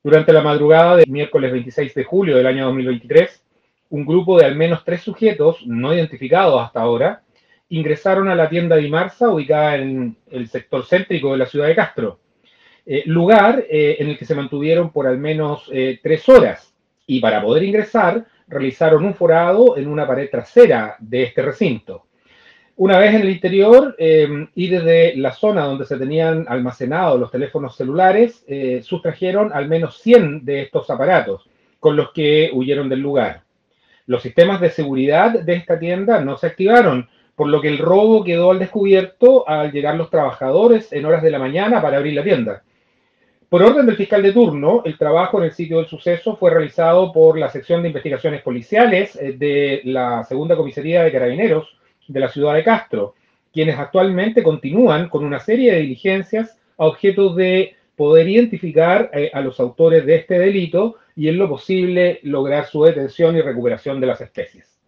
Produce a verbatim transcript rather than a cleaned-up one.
Durante la madrugada del miércoles veintiséis de julio del año dos mil veintitrés, un grupo de al menos tres sujetos, no identificados hasta ahora, ingresaron a la tienda Dimarsa, ubicada en el sector céntrico de la ciudad de Castro, eh, lugar eh, en el que se mantuvieron por al menos eh, tres horas. Y para poder ingresar, realizaron un forado en una pared trasera de este recinto. Una vez en el interior eh, y desde la zona donde se tenían almacenados los teléfonos celulares, eh, sustrajeron al menos cien de estos aparatos, con los que huyeron del lugar. Los sistemas de seguridad de esta tienda no se activaron, por lo que el robo quedó al descubierto al llegar los trabajadores en horas de la mañana para abrir la tienda. Por orden del fiscal de turno, el trabajo en el sitio del suceso fue realizado por la sección de investigaciones policiales eh, de la segunda comisaría de Carabineros de la ciudad de Castro, quienes actualmente continúan con una serie de diligencias a objeto de poder identificar eh, a los autores de este delito y en lo posible lograr su detención y recuperación de las especies.